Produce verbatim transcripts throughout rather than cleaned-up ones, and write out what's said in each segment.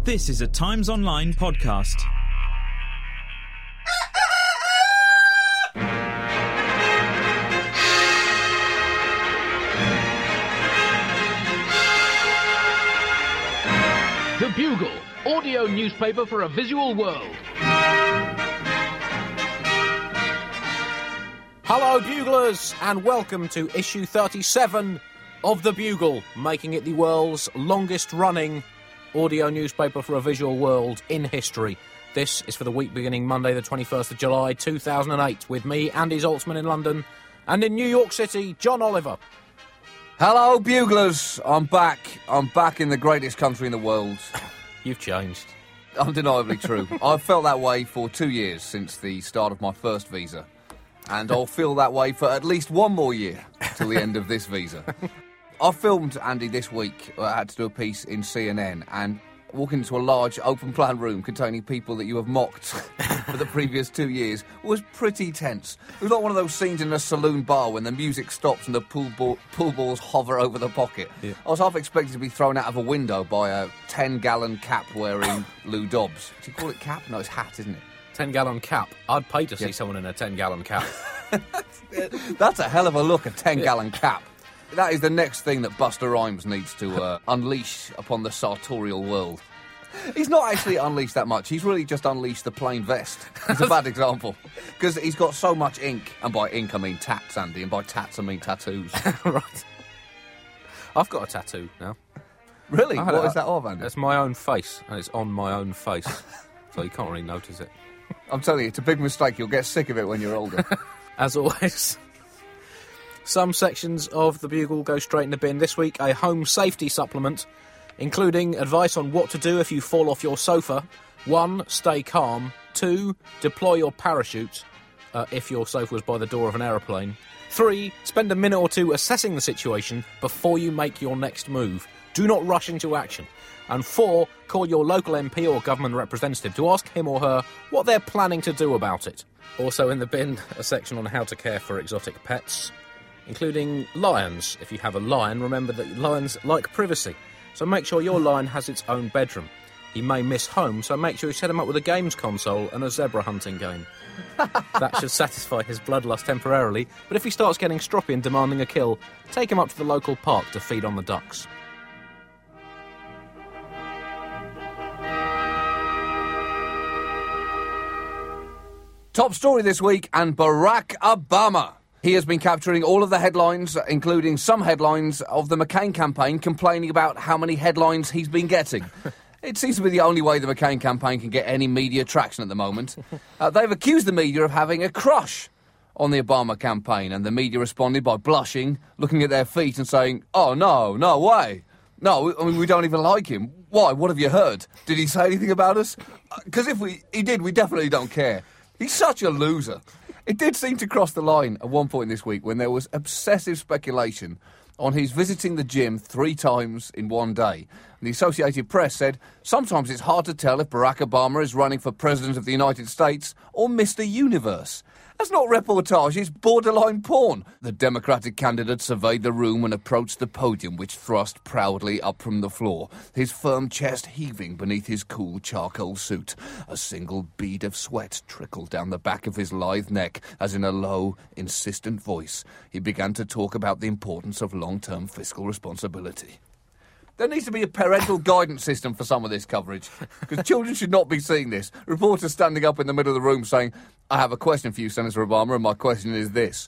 This is a Times Online podcast. The Bugle, audio newspaper for a visual world. Hello, Buglers, and welcome to issue thirty-seven of The Bugle, making it the world's longest-running audio newspaper for a visual world in history. This is for the week beginning Monday, the twenty-first of July, two thousand eight, with me, Andy Zaltzman in London, and in New York City, John Oliver. Hello, Buglers. I'm back. I'm back in the greatest country in the world. You've changed. Undeniably true. I've felt that way for two years since the start of my first visa. And I'll feel that way for at least one more year till the end of this visa. I filmed, Andy, this week. I had to do a piece in C N N and walking into a large open-plan room containing people that you have mocked for the previous two years was pretty tense. It was like one of those scenes in a saloon bar when the music stops and the pool, ball, pool balls hover over the pocket. Yeah. I was half expected to be thrown out of a window by a ten-gallon cap-wearing Lou Dobbs. Do you call it cap? No, it's hat, isn't it? ten-gallon cap. I'd pay to see yeah. someone in a ten-gallon cap. That's a hell of a look, a ten-gallon yeah. cap. That is the next thing that Buster Rhymes needs to uh, unleash upon the sartorial world. He's not actually unleashed that much. He's really just unleashed the plain vest. It's a bad example. Because he's got so much ink. And by ink, I mean tats, Andy. And by tats, I mean tattoos. Right. I've got a tattoo now. Really? What a, is that of, Andy? It's my own face. And it's on my own face. So you can't really notice it. I'm telling you, it's a big mistake. You'll get sick of it when you're older. As always. Some sections of The Bugle go straight in the bin. This week, a home safety supplement, including advice on what to do if you fall off your sofa. One, stay calm. Two, deploy your parachute uh, if your sofa was by the door of an aeroplane. Three, spend a minute or two assessing the situation before you make your next move. Do not rush into action. And four, call your local M P or government representative to ask him or her what they're planning to do about it. Also in the bin, a section on how to care for exotic pets, including lions. If you have a lion, remember that lions like privacy. So make sure your lion has its own bedroom. He may miss home, so make sure you set him up with a games console and a zebra hunting game. That should satisfy his bloodlust temporarily, but if he starts getting stroppy and demanding a kill, take him up to the local park to feed on the ducks. Top story this week, and Barack Obama. He has been capturing all of the headlines, including some headlines of the McCain campaign, complaining about how many headlines he's been getting. It seems to be the only way the McCain campaign can get any media traction at the moment. Uh, they've accused the media of having a crush on the Obama campaign, and the media responded by blushing, looking at their feet and saying, oh, no, no way. No, I mean, we don't even like him. Why? What have you heard? Did he say anything about us? Because if we he did, we definitely don't care. He's such a loser. It did seem to cross the line at one point this week when there was obsessive speculation on his visiting the gym three times in one day. And the Associated Press said, sometimes it's hard to tell if Barack Obama is running for President of the United States or Mister Universe. That's not reportage, it's borderline porn. The Democratic candidate surveyed the room and approached the podium, which thrust proudly up from the floor, his firm chest heaving beneath his cool charcoal suit. A single bead of sweat trickled down the back of his lithe neck as in a low, insistent voice, he began to talk about the importance of long-term fiscal responsibility. There needs to be a parental guidance system for some of this coverage, because children should not be seeing this. Reporters standing up in the middle of the room saying, I have a question for you, Senator Obama, and my question is this.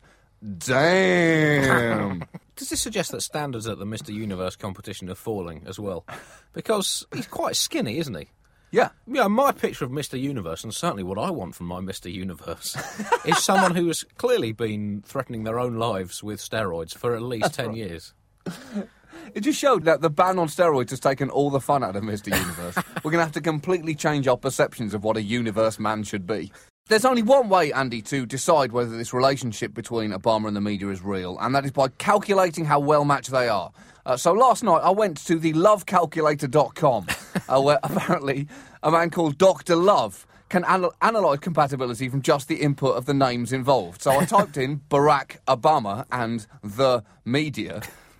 Damn. Does this suggest that standards at the Mister Universe competition are falling as well? Because he's quite skinny, isn't he? Yeah. Yeah, my picture of Mister Universe, and certainly what I want from my Mister Universe, is someone who has clearly been threatening their own lives with steroids for at least That's ten right. years. It just showed that the ban on steroids has taken all the fun out of Mister Universe. We're going to have to completely change our perceptions of what a universe man should be. There's only one way, Andy, to decide whether this relationship between Obama and the media is real, and that is by calculating how well matched they are. Uh, so last night I went to the love calculator dot com, uh, where apparently a man called Doctor Love can anal- analyse compatibility from just the input of the names involved. So I typed in Barack Obama and the media,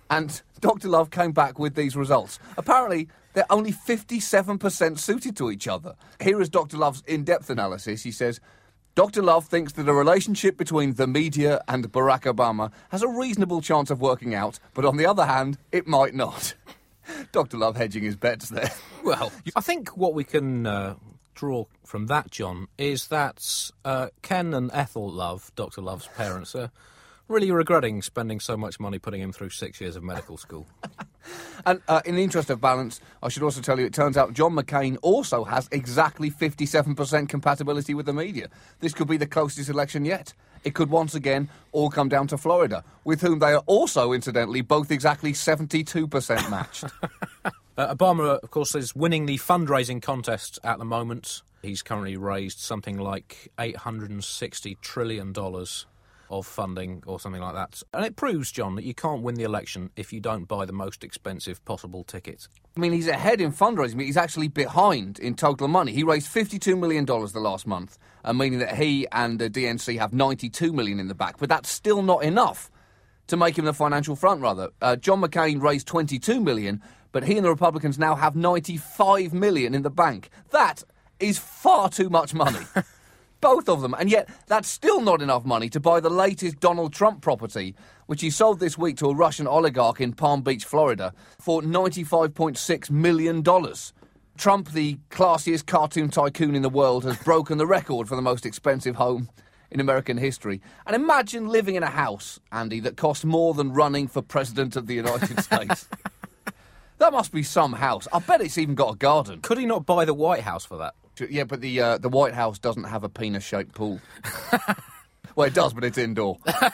And Doctor Love came back with these results. Apparently, they're only fifty-seven percent suited to each other. Here is Doctor Love's in-depth analysis. He says, Doctor Love thinks that a relationship between the media and Barack Obama has a reasonable chance of working out, but on the other hand, it might not. Doctor Love hedging his bets there. Well, I think what we can uh, draw from that, John, is that uh, Ken and Ethel Love, Doctor Love's parents, are really regretting spending so much money putting him through six years of medical school. And uh, in the interest of balance, I should also tell you, it turns out John McCain also has exactly fifty-seven percent compatibility with the media. This could be the closest election yet. It could once again all come down to Florida, with whom they are also, incidentally, both exactly seventy-two percent matched. uh, Obama, of course, is winning the fundraising contest at the moment. He's currently raised something like eight hundred sixty trillion dollars of funding or something like that. And it proves, John, that you can't win the election if you don't buy the most expensive possible ticket. I mean, he's ahead in fundraising, but he's actually behind in total money. He raised fifty-two million dollars the last month, uh, meaning that he and the D N C have ninety-two million dollars in the back. But that's still not enough to make him the financial frontrunner. Uh, John McCain raised twenty-two million dollars, but he and the Republicans now have ninety-five million dollars in the bank. That is far too much money. Both of them, and yet that's still not enough money to buy the latest Donald Trump property, which he sold this week to a Russian oligarch in Palm Beach, Florida, for ninety-five point six million dollars. Trump, the classiest cartoon tycoon in the world, has broken the record for the most expensive home in American history. And imagine living in a house, Andy, that costs more than running for President of the United States. That must be some house. I bet it's even got a garden. Could he not buy the White House for that? Yeah, but the uh, the White House doesn't have a penis-shaped pool. Well, it does, but it's indoor. Uh,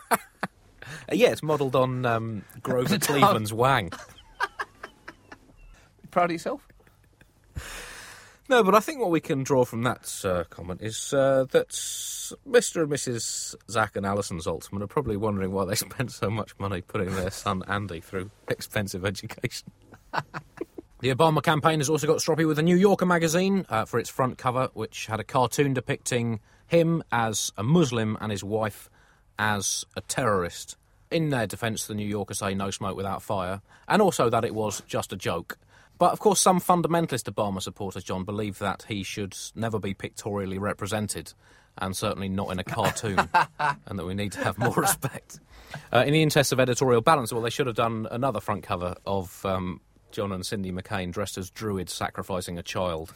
yeah, it's modelled on um, Grover Cleveland's wang. Proud of yourself? No, but I think what we can draw from that uh, comment is uh, that Mister and Missus Zach and Alison Zaltzman are probably wondering why they spent so much money putting their son Andy through expensive education. The Obama campaign has also got stroppy with the New Yorker magazine uh, for its front cover, which had a cartoon depicting him as a Muslim and his wife as a terrorist. In their defence, the New Yorker say no smoke without fire, and also that it was just a joke. But, of course, some fundamentalist Obama supporters, John, believe that he should never be pictorially represented, and certainly not in a cartoon, and that we need to have more respect. Uh, in the interest of editorial balance, well, they should have done another front cover of Um, John and Cindy McCain dressed as druids sacrificing a child,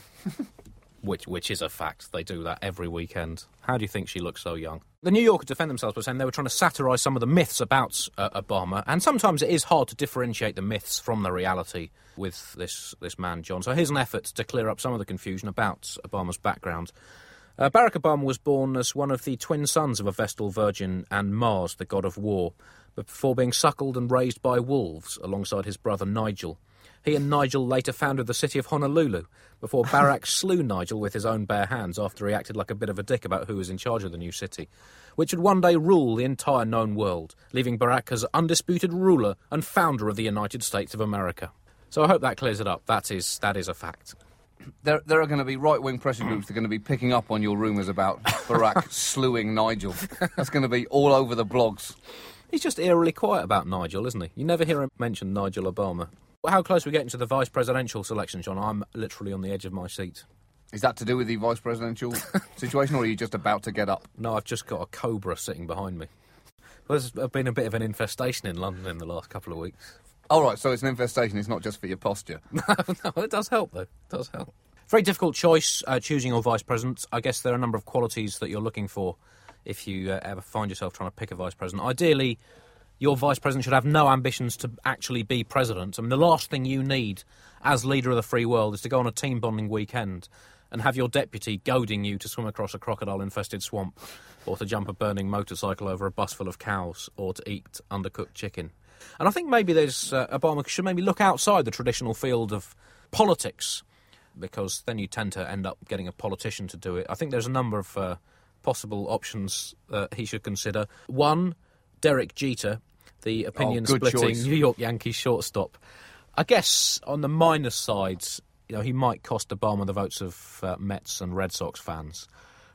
which which is a fact. They do that every weekend. How do you think she looks so young? The New Yorker defend themselves by saying they were trying to satirise some of the myths about uh, Obama, and sometimes it is hard to differentiate the myths from the reality with this, this man, John. So here's an effort to clear up some of the confusion about Obama's background. Uh, Barack Obama was born as one of the twin sons of a Vestal Virgin and Mars, the god of war, but before being suckled and raised by wolves alongside his brother Nigel. He and Nigel later founded the city of Honolulu, before Barack slew Nigel with his own bare hands after he acted like a bit of a dick about who was in charge of the new city, which would one day rule the entire known world, leaving Barack as undisputed ruler and founder of the United States of America. So I hope that clears it up. That is that is a fact. There, there are going to be right-wing pressure groups that are going to be picking up on your rumours about Barack slewing Nigel. That's going to be all over the blogs. He's just eerily quiet about Nigel, isn't he? You never hear him mention Nigel Obama. How close are we getting to the vice presidential selection, John? I'm literally on the edge of my seat. Is that to do with the vice presidential situation, or are you just about to get up? No, I've just got a cobra sitting behind me. Well, there's been a bit of an infestation in London in the last couple of weeks. All right, so it's an infestation, it's not just for your posture. No, no, it does help, though. It does help. Very difficult choice, uh, choosing your vice president. I guess there are a number of qualities that you're looking for if you uh, ever find yourself trying to pick a vice president. Ideally, your vice president should have no ambitions to actually be president. I mean, the last thing you need as leader of the free world is to go on a team bonding weekend and have your deputy goading you to swim across a crocodile-infested swamp, or to jump a burning motorcycle over a bus full of cows, or to eat undercooked chicken. And I think maybe there's uh, Obama should maybe look outside the traditional field of politics, because then you tend to end up getting a politician to do it. I think there's a number of uh, possible options uh, he should consider. One, Derek Jeter, the opinion-splitting oh, New York Yankees shortstop. I guess on the minus side, you know, he might cost Obama the votes of uh, Mets and Red Sox fans.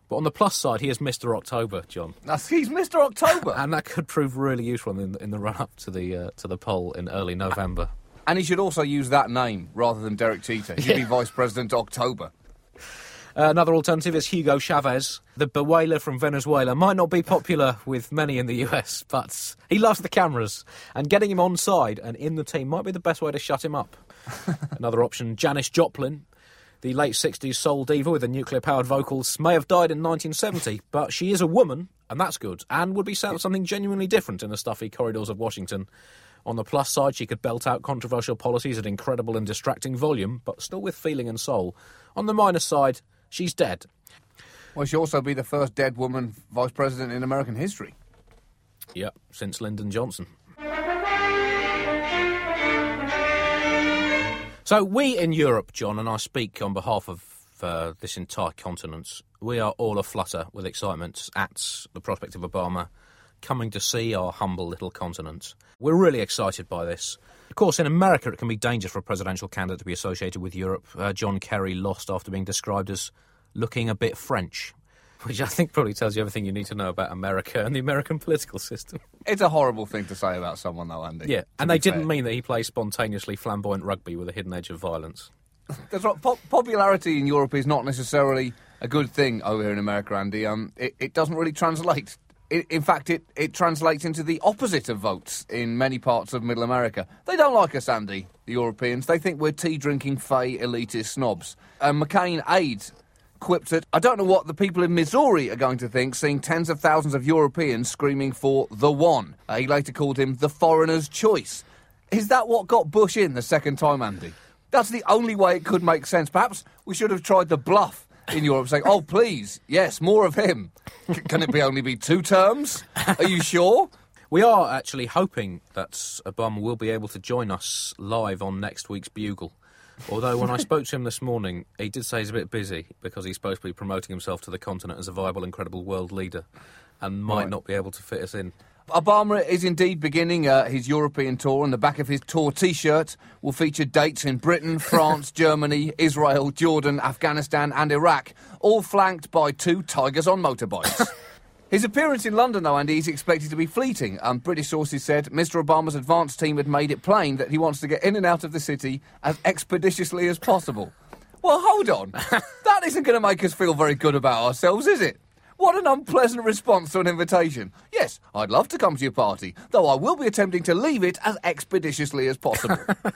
But on the plus side, he is Mister October, John. That's, he's Mister October. And that could prove really useful in, in the run-up to the uh, to the poll in early November. And he should also use that name rather than Derek Cheetah. He'd be Vice President October. Uh, another alternative is Hugo Chavez. The bewailer from Venezuela might not be popular with many in the U S, but he loves the cameras, and getting him on side and in the team might be the best way to shut him up. Another option, Janis Joplin. The late sixties soul diva with the nuclear-powered vocals may have died in nineteen seventy, but she is a woman, and that's good, and would be something genuinely different in the stuffy corridors of Washington. On the plus side, she could belt out controversial policies at incredible and distracting volume, but still with feeling and soul. On the minus side, she's dead. Well, she'll also be the first dead woman vice president in American history. Yep, since Lyndon Johnson. So we in Europe, John, and I speak on behalf of uh, this entire continent, we are all aflutter with excitement at the prospect of Obama coming to see our humble little continent. We're really excited by this. Of course, in America, it can be dangerous for a presidential candidate to be associated with Europe. Uh, John Kerry lost after being described as looking a bit French, which I think probably tells you everything you need to know about America and the American political system. It's a horrible thing to say about someone, though, Andy. Yeah, and they didn't mean that he plays spontaneously flamboyant rugby with a hidden edge of violence. That's right. Pop- popularity in Europe is not necessarily a good thing over here in America, Andy. Um, it, it doesn't really translate. It, in fact, it, it translates into the opposite of votes in many parts of Middle America. They don't like us, Andy, the Europeans. They think we're tea-drinking, fey, elitist snobs. And McCain aides quipped that, I don't know what the people in Missouri are going to think, seeing tens of thousands of Europeans screaming for the one. Uh, he later called him the foreigner's choice. Is that what got Bush in the second time, Andy? That's the only way it could make sense. Perhaps we should have tried the bluff in Europe, saying, oh, please, yes, more of him. C- can it be only be two terms? Are you sure? We are actually hoping that Obama will be able to join us live on next week's Bugle. Although when I spoke to him this morning, he did say he's a bit busy because he's supposed to be promoting himself to the continent as a viable and credible world leader and might Right. not be able to fit us in. Obama is indeed beginning uh, his European tour, and the back of his tour T-shirt will feature dates in Britain, France, Germany, Israel, Jordan, Afghanistan and Iraq, all flanked by two tigers on motorbikes. His appearance in London, though, Andy, is expected to be fleeting. Um, British sources said Mister Obama's advance team had made it plain that he wants to get in and out of the city as expeditiously as possible. Well, hold on. That isn't going to make us feel very good about ourselves, is it? What an unpleasant response to an invitation. Yes, I'd love to come to your party, though I will be attempting to leave it as expeditiously as possible.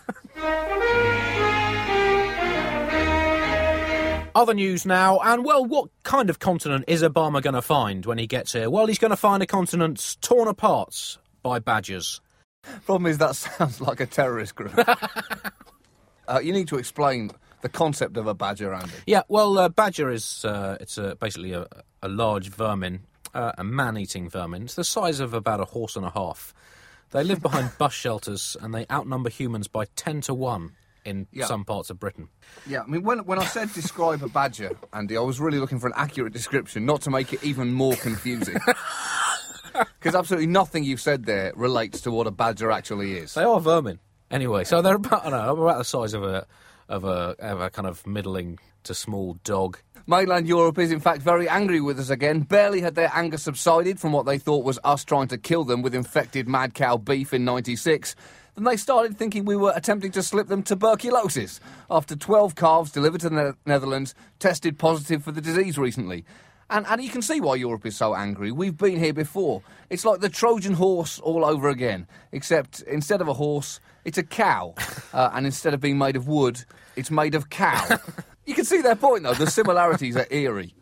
Other news now, and well, what kind of continent is Obama going to find when he gets here? Well, he's going to find a continent torn apart by badgers. Problem is, that sounds like a terrorist group. uh, you need to explain the concept of a badger, Andy. Yeah, well, uh, badger is uh, it's a, basically a, a large vermin, uh, a man-eating vermin. It's the size of about a horse and a half. They live behind bus shelters, and they outnumber humans by ten to one in Yeah. some parts of Britain. Yeah, I mean, when, when I said describe a badger, Andy, I was really looking for an accurate description, not to make it even more confusing. Because absolutely nothing you've said there relates to what a badger actually is. They are vermin. Anyway, so they're about, I don't know, about the size of a of a, of a kind of middling to small dog. Mainland Europe is, in fact, very angry with us again. Barely had their anger subsided from what they thought was us trying to kill them with infected mad cow beef in ninety-six. Then they started thinking we were attempting to slip them tuberculosis after twelve calves delivered to the ne- Netherlands tested positive for the disease recently. And, and you can see why Europe is so angry. We've been here before. It's like the Trojan horse all over again, except instead of a horse, it's a cow. Uh, and instead of being made of wood, it's made of cow. You can see their point, though. The similarities are eerie.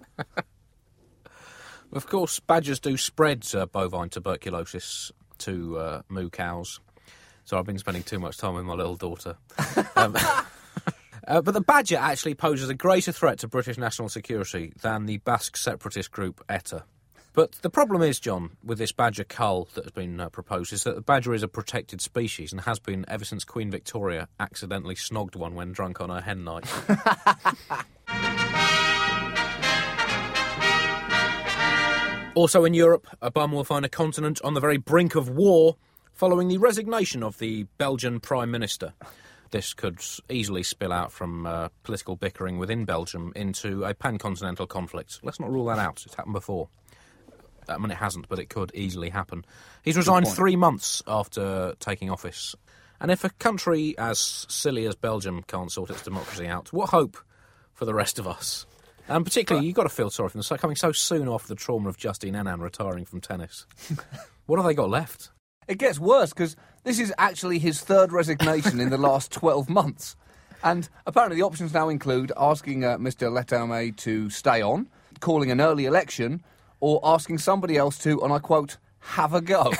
Of course, badgers do spread uh, bovine tuberculosis to uh, moo cows. So I've been spending too much time with my little daughter. Um, uh, but the badger actually poses a greater threat to British national security than the Basque separatist group ETA. But the problem is, John, with this badger cull that has been uh, proposed, is that the badger is a protected species and has been ever since Queen Victoria accidentally snogged one when drunk on her hen night. Also in Europe, Obama will find a continent on the very brink of war following the resignation of the Belgian Prime Minister. this could easily spill out from uh, political bickering within Belgium into a pan-continental conflict. Let's not rule that out. It's happened before. I mean, it hasn't, but it could easily happen. He's resigned three months after taking office. And if a country as silly as Belgium can't sort its democracy out, what hope for the rest of us? And particularly, you've got to feel sorry for them. So coming so soon off the trauma of Justine Henin retiring from tennis. What have they got left? It gets worse, because this is actually his third resignation in the last twelve months. And apparently the options now include asking uh, Mister Leterme to stay on, calling an early election, or asking somebody else to, and I quote, have a go.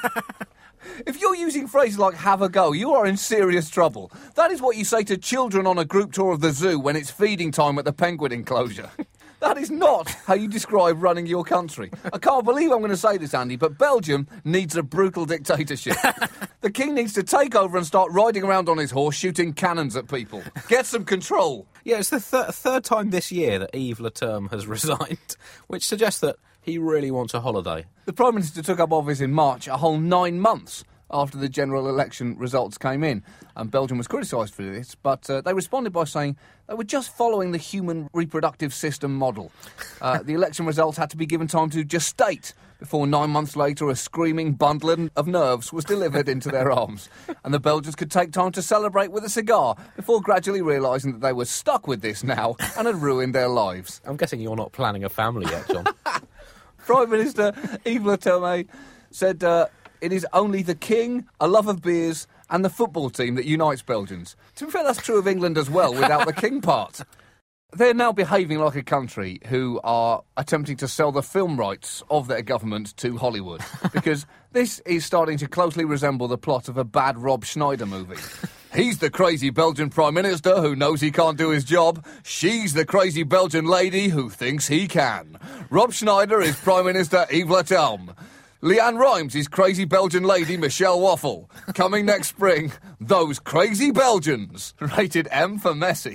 If you're using phrases like have a go, you are in serious trouble. That is what you say to children on a group tour of the zoo when it's feeding time at the penguin enclosure. That is not how you describe running your country. I can't believe I'm going to say this, Andy, but Belgium needs a brutal dictatorship. The king needs to take over and start riding around on his horse shooting cannons at people. Get some control. Yeah, it's the th- third time this year that Yves Leterme has resigned, which suggests that he really wants a holiday. The Prime Minister took up office in March, a whole nine months after the general election results came in. And Belgium was criticised for this, but uh, they responded by saying they were just following the human reproductive system model. Uh, the election results had to be given time to gestate before nine months later a screaming bundle of nerves was delivered into their arms. And the Belgians could take time to celebrate with a cigar before gradually realising that they were stuck with this now and had ruined their lives. I'm guessing you're not planning a family yet, John. Prime Minister Yves Leterme said uh, it is only the king, a love of beers and the football team that unites Belgians. To be fair, that's true of England as well, without the king part. They're now behaving like a country who are attempting to sell the film rights of their government to Hollywood, because this is starting to closely resemble the plot of a bad Rob Schneider movie. He's the crazy Belgian Prime Minister who knows he can't do his job. She's the crazy Belgian lady who thinks he can. Rob Schneider is Prime Minister Yves Leterme. Leanne Rimes is crazy Belgian lady Michelle Waffle. Coming next spring, Those Crazy Belgians. Rated M for Messi.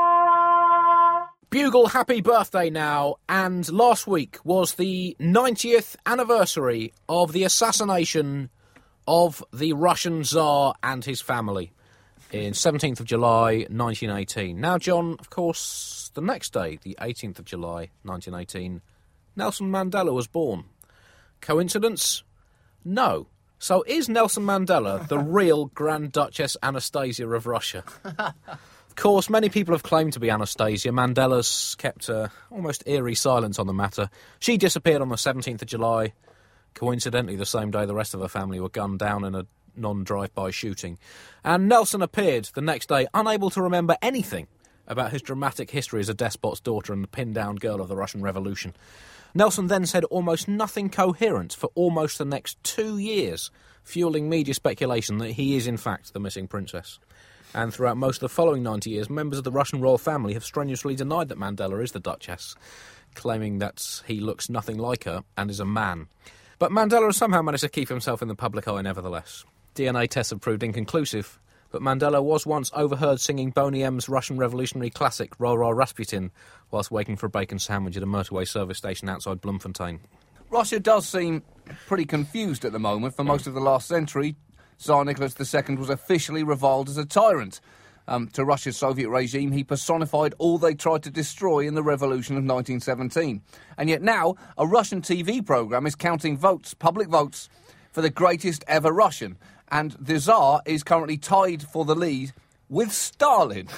Bugle, happy birthday now. And last week was the ninetieth anniversary of the assassination of the Russian Tsar and his family in seventeenth of July nineteen eighteen. Now, John, of course, the next day, the eighteenth of July nineteen eighteen, Nelson Mandela was born. Coincidence? No. So is Nelson Mandela the real Grand Duchess Anastasia of Russia? Of course, many people have claimed to be Anastasia. Mandela's kept uh, almost eerie silence on the matter. She disappeared on the seventeenth of July, coincidentally the same day the rest of her family were gunned down in a non-drive-by shooting. And Nelson appeared the next day, unable to remember anything about his dramatic history as a despot's daughter and the pinned-down girl of the Russian Revolution. Nelson then said almost nothing coherent for almost the next two years, fueling media speculation that he is in fact the missing princess. And throughout most of the following ninety years, members of the Russian royal family have strenuously denied that Mandela is the Duchess, claiming that he looks nothing like her and is a man. But Mandela has somehow managed to keep himself in the public eye nevertheless. D N A tests have proved inconclusive, but Mandela was once overheard singing Boney M's Russian revolutionary classic Ra Ra Rasputin whilst waiting for a bacon sandwich at a motorway service station outside Bloemfontein. Russia does seem pretty confused at the moment. For most of the last century, Tsar Nicholas the Second was officially reviled as a tyrant. Um, to Russia's Soviet regime, he personified all they tried to destroy in the revolution of nineteen seventeen. And yet now, a Russian T V programme is counting votes, public votes, for the greatest ever Russian. And the Tsar is currently tied for the lead with Stalin.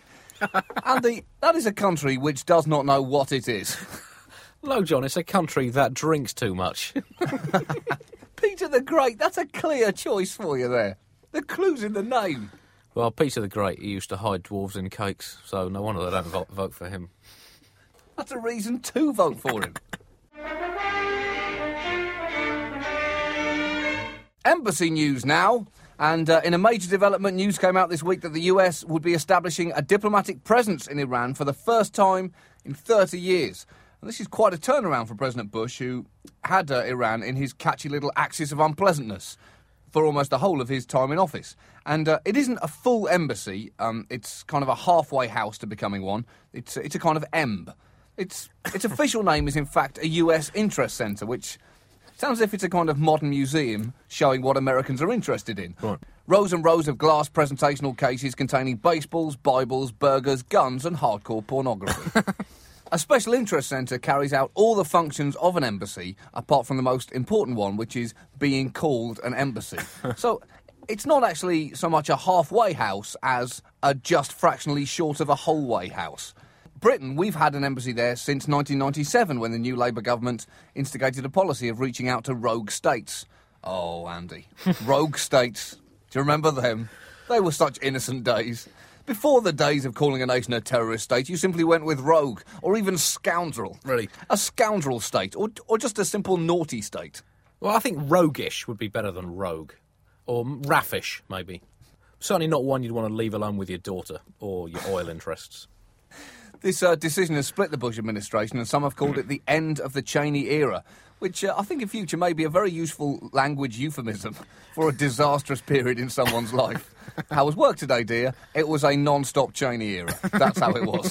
Andy, that is a country which does not know what it is. Hello, John, it's a country that drinks too much. Peter the Great, that's a clear choice for you there. The clue's in the name. Well, Peter the Great, he used to hide dwarves in cakes, so no wonder they don't vote, vote for him. That's a reason to vote for him. Embassy news now. And uh, in a major development, news came out this week that the U S would be establishing a diplomatic presence in Iran for the first time in thirty years. And this is quite a turnaround for President Bush, who had uh, Iran in his catchy little axis of unpleasantness for almost the whole of his time in office. And uh, it isn't a full embassy. Um, it's kind of a halfway house to becoming one. It's, it's a kind of emb. Its, its official name is, in fact, a U S interest centre, which sounds as if it's a kind of modern museum showing what Americans are interested in. Right. Rows and rows of glass presentational cases containing baseballs, Bibles, burgers, guns and hardcore pornography. A special interest centre carries out all the functions of an embassy, apart from the most important one, which is being called an embassy. So it's not actually so much a halfway house as a just fractionally short of a whole-way house. Britain, we've had an embassy there since nineteen ninety-seven, when the new Labour government instigated a policy of reaching out to rogue states. Oh, Andy. Rogue states. Do you remember them? They were such innocent days. Before the days of calling a nation a terrorist state, you simply went with rogue, or even scoundrel. Really? A scoundrel state, or or just a simple naughty state. Well, I think roguish would be better than rogue. Or raffish, maybe. Certainly not one you'd want to leave alone with your daughter, or your oil interests. This uh, decision has split the Bush administration, and some have called it the end of the Cheney era, which uh, I think in future may be a very useful language euphemism for a disastrous period in someone's life. How was work today, dear? It was a non-stop Cheney era. That's how it was.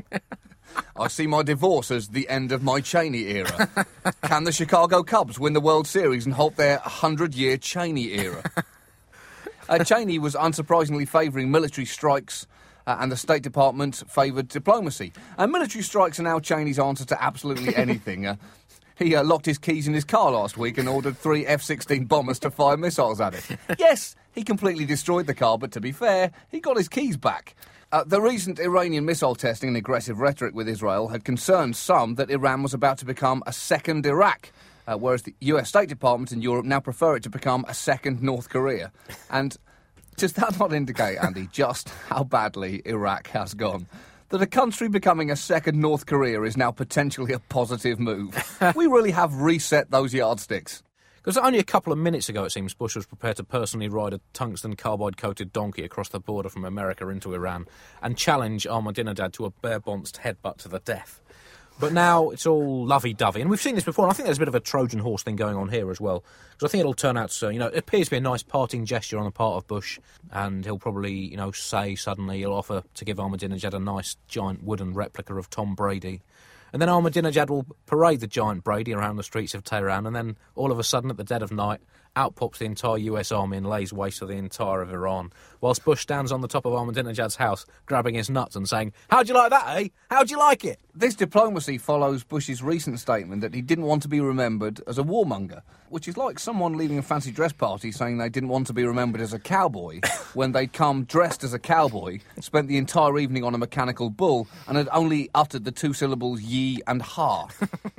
I see my divorce as the end of my Cheney era. Can the Chicago Cubs win the World Series and halt their hundred-year Cheney era? Uh, Cheney was unsurprisingly favouring military strikes, uh, and the State Department favoured diplomacy. And military strikes are now Cheney's answer to absolutely anything. Uh, He uh, locked his keys in his car last week and ordered three F sixteen bombers to fire missiles at it. Yes, he completely destroyed the car, but to be fair, he got his keys back. Uh, the recent Iranian missile testing and aggressive rhetoric with Israel had concerned some that Iran was about to become a second Iraq, uh, whereas the U S State Department in Europe now prefer it to become a second North Korea. And does that not indicate, Andy, just how badly Iraq has gone? That a country becoming a second North Korea is now potentially a positive move. We really have reset those yardsticks. Because only a couple of minutes ago, it seems, Bush was prepared to personally ride a tungsten carbide-coated donkey across the border from America into Iran and challenge Ahmadinejad to a bare-bounced headbutt to the death. But now it's all lovey-dovey. And we've seen this before, and I think there's a bit of a Trojan horse thing going on here as well. Because I think it'll turn out to, you know, it appears to be a nice parting gesture on the part of Bush, and he'll probably, you know, say suddenly he'll offer to give Ahmadinejad a nice giant wooden replica of Tom Brady. And then Ahmadinejad will parade the giant Brady around the streets of Tehran, and then all of a sudden, at the dead of night, out pops the entire U S army and lays waste to the entire of Iran, whilst Bush stands on the top of Ahmadinejad's house, grabbing his nuts and saying, "How'd you like that, eh? How'd you like it?" This diplomacy follows Bush's recent statement that he didn't want to be remembered as a warmonger, which is like someone leaving a fancy dress party saying they didn't want to be remembered as a cowboy when they'd come dressed as a cowboy, spent the entire evening on a mechanical bull, and had only uttered the two syllables ye and ha.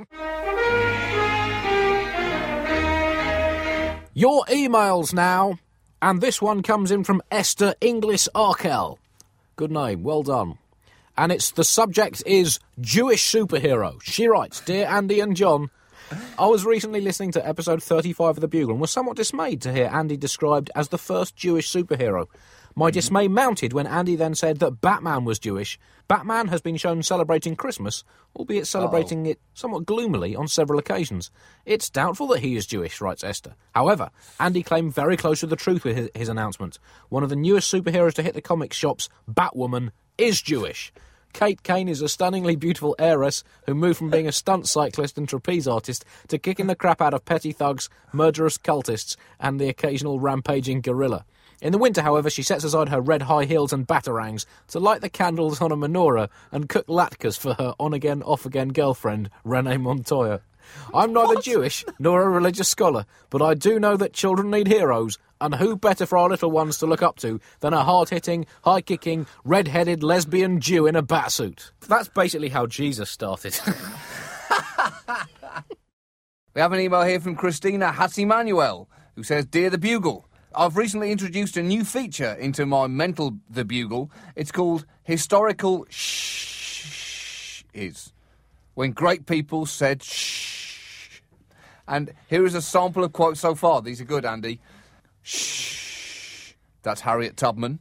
Your emails now, and this one comes in from Esther Inglis Arkell. Good name, well done. And it's the subject is Jewish superhero. She writes, "Dear Andy and John, I was recently listening to episode thirty-five of The Bugle and was somewhat dismayed to hear Andy described as the first Jewish superhero. My dismay mounted when Andy then said that Batman was Jewish. Batman has been shown celebrating Christmas, albeit celebrating oh. it somewhat gloomily on several occasions. It's doubtful that he is Jewish," writes Esther. However, Andy claimed very close to the truth with his, his announcement. One of the newest superheroes to hit the comic shops, Batwoman, is Jewish. Kate Kane is a stunningly beautiful heiress who moved from being a stunt cyclist and trapeze artist to kicking the crap out of petty thugs, murderous cultists, and the occasional rampaging gorilla. In the winter, however, she sets aside her red high heels and batarangs to light the candles on a menorah and cook latkes for her on-again, off-again girlfriend, Renee Montoya. I'm neither what? Jewish nor a religious scholar, but I do know that children need heroes, and who better for our little ones to look up to than a hard-hitting, high-kicking, red-headed lesbian Jew in a batsuit? That's basically how Jesus started. We have an email here from Christina Hatzimanuel, who says, "Dear The Bugle, I've recently introduced a new feature into my mental The Bugle. It's called Historical Shh is. When great people said shh. And here is a sample of quotes so far. These are good, Andy. Shh. That's Harriet Tubman.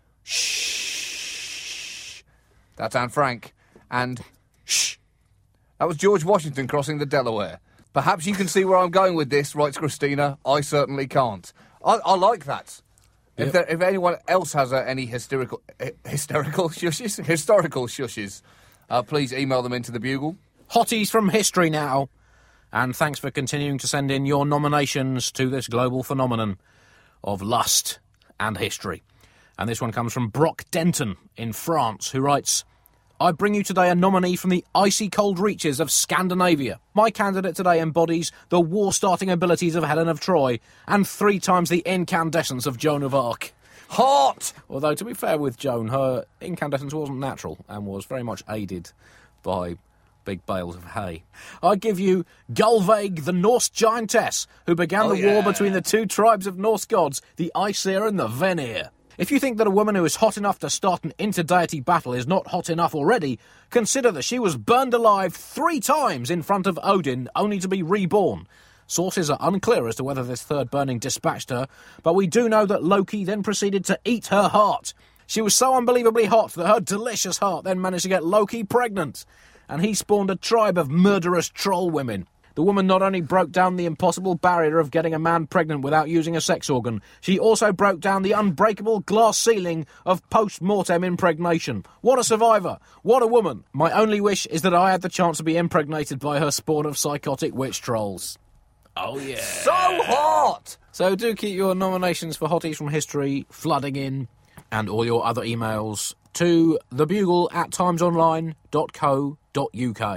Shh. That's Anne Frank. And shh. That was George Washington crossing the Delaware. Perhaps you can see where I'm going with this, writes Christina. I certainly can't. I, I like that. Yep. If there, if anyone else has uh, any hysterical, uh, hysterical shushes, historical shushes, uh, please email them into the Bugle. Hotties from history now. And thanks for continuing to send in your nominations to this global phenomenon of lust and history. And this one comes from Brock Denton in France, who writes, I bring you today a nominee from the icy cold reaches of Scandinavia. My candidate today embodies the war-starting abilities of Helen of Troy and three times the incandescence of Joan of Arc. Hot! Although, to be fair with Joan, her incandescence wasn't natural and was very much aided by big bales of hay. I give you Gulveig, the Norse giantess, who began Oh, the yeah. war between the two tribes of Norse gods, the Aesir and the Vanir. If you think that a woman who is hot enough to start an interdeity battle is not hot enough already, consider that she was burned alive three times in front of Odin, only to be reborn. Sources are unclear as to whether this third burning dispatched her, but we do know that Loki then proceeded to eat her heart. She was so unbelievably hot that her delicious heart then managed to get Loki pregnant, and he spawned a tribe of murderous troll women. The woman not only broke down the impossible barrier of getting a man pregnant without using a sex organ, she also broke down the unbreakable glass ceiling of post-mortem impregnation. What a survivor! What a woman! My only wish is that I had the chance to be impregnated by her spawn of psychotic witch trolls. Oh yeah. So hot! So do keep your nominations for Hotties from History flooding in, and all your other emails to thebugle at timesonline dot co dot uk.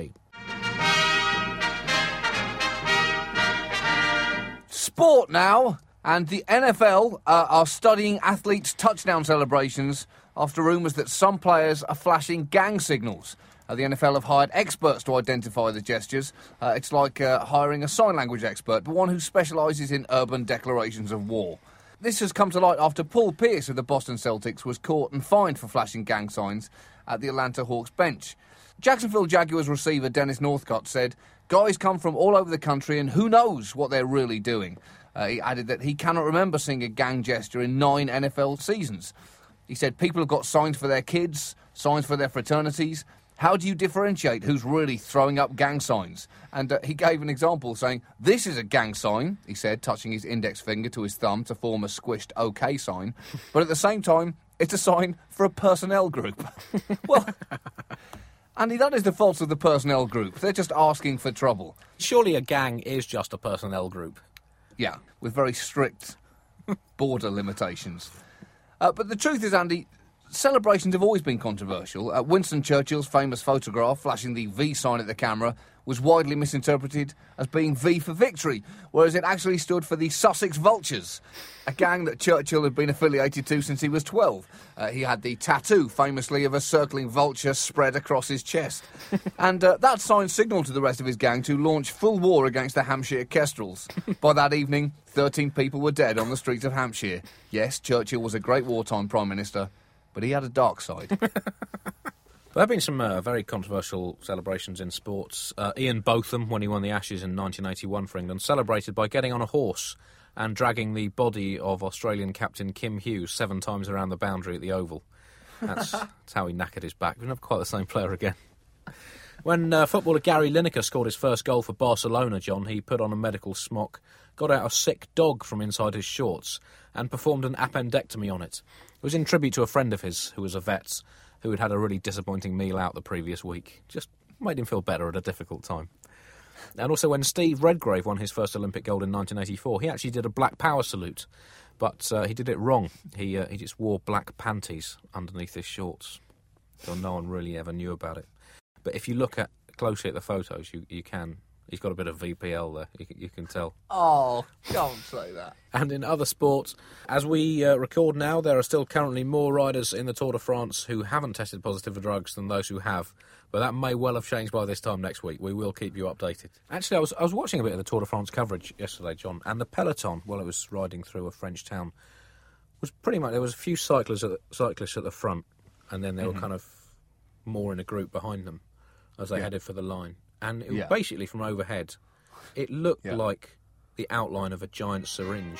Sport now, and the N F L uh, are studying athletes' touchdown celebrations after rumours that some players are flashing gang signals. Uh, the N F L have hired experts to identify the gestures. Uh, it's like uh, hiring a sign language expert, but one who specialises in urban declarations of war. This has come to light after Paul Pierce of the Boston Celtics was caught and fined for flashing gang signs at the Atlanta Hawks bench. Jacksonville Jaguars receiver Dennis Northcott said, guys come from all over the country and who knows what they're really doing. Uh, he added that he cannot remember seeing a gang gesture in nine N F L seasons. He said people have got signs for their kids, signs for their fraternities. How do you differentiate who's really throwing up gang signs? And uh, he gave an example saying, this is a gang sign, he said, touching his index finger to his thumb to form a squished OK sign. But at the same time, it's a sign for a personnel group. Well, Andy, that is the fault of the personnel group. They're just asking for trouble. Surely a gang is just a personnel group. Yeah, with very strict border limitations. Uh, but the truth is, Andy, celebrations have always been controversial. Uh, Winston Churchill's famous photograph flashing the V sign at the camera was widely misinterpreted as being V for victory, whereas it actually stood for the Sussex Vultures, a gang that Churchill had been affiliated to since he was twelve. Uh, he had the tattoo, famously, of a circling vulture spread across his chest. And uh, that sign signalled to the rest of his gang to launch full war against the Hampshire Kestrels. By that evening, thirteen people were dead on the streets of Hampshire. Yes, Churchill was a great wartime Prime Minister, but he had a dark side. There have been some uh, very controversial celebrations in sports. Uh, Ian Botham, when he won the Ashes in nineteen eighty-one for England, celebrated by getting on a horse and dragging the body of Australian captain Kim Hughes seven times around the boundary at the Oval. That's, that's how he knackered his back. He's never quite the same player again. When uh, footballer Gary Lineker scored his first goal for Barcelona, John, he put on a medical smock, got out a sick dog from inside his shorts and performed an appendectomy on it. It was in tribute to a friend of his who was a vet, who had had a really disappointing meal out the previous week. Just made him feel better at a difficult time. And also when Steve Redgrave won his first Olympic gold in nineteen eighty-four, he actually did a black power salute, but uh, he did it wrong. He uh, he just wore black panties underneath his shorts, so no one really ever knew about it. But if you look at closely at the photos, you, you can... He's got a bit of V P L there, you, you can tell. Oh, don't say that. And in other sports, as we uh, record now, there are still currently more riders in the Tour de France who haven't tested positive for drugs than those who have. But that may well have changed by this time next week. We will keep you updated. Actually, I was I was watching a bit of the Tour de France coverage yesterday, John, and the peloton, while it was riding through a French town, was pretty much... There was a few cyclists at the, cyclists at the front, and then they mm-hmm. were kind of more in a group behind them as they yeah. headed for the line. And it, yeah. basically, from overhead, it looked yeah. like the outline of a giant syringe.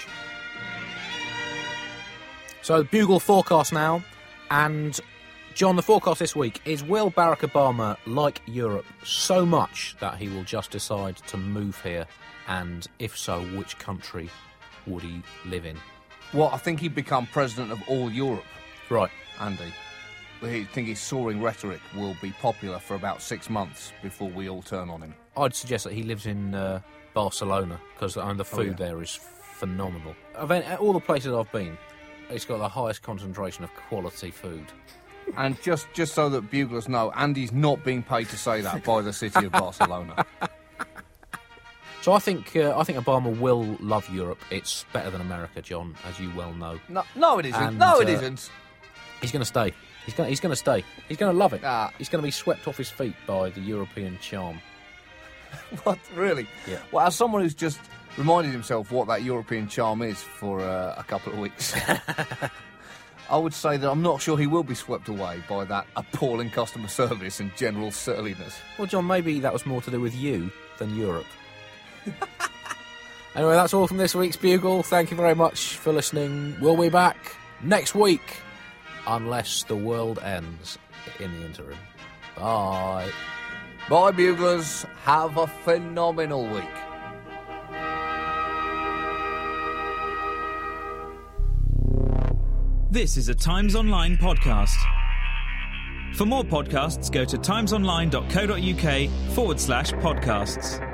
So, bugle forecast now. And, John, the forecast this week is, will Barack Obama like Europe so much that he will just decide to move here? And if so, which country would he live in? Well, I think he'd become president of all Europe. Right. Andy. I think his soaring rhetoric will be popular for about six months before we all turn on him. I'd suggest that he lives in uh, Barcelona, because I mean, the food oh, yeah. there is phenomenal. I've, all the places I've been, It's got the highest concentration of quality food. And just, just so that buglers know, Andy's not being paid to say that by the city of Barcelona. So I think uh, I think Obama will love Europe. It's better than America, John, as you well know. No, no, it isn't. And, no, it uh, isn't. He's going to stay. He's going. He's going to stay. He's going to love it. Ah. He's going to be swept off his feet by the European charm. What, really? Yeah. Well, as someone who's just reminded himself what that European charm is for uh, a couple of weeks, I would say that I'm not sure he will be swept away by that appalling customer service and general surliness. Well, John, maybe that was more to do with you than Europe. Anyway, that's all from this week's Bugle. Thank you very much for listening. We'll be back next week, unless the world ends in the interim. Bye. Bye, buglers. Have a phenomenal week. This is a Times Online podcast. For more podcasts, go to timesonline.co.uk forward slash podcasts.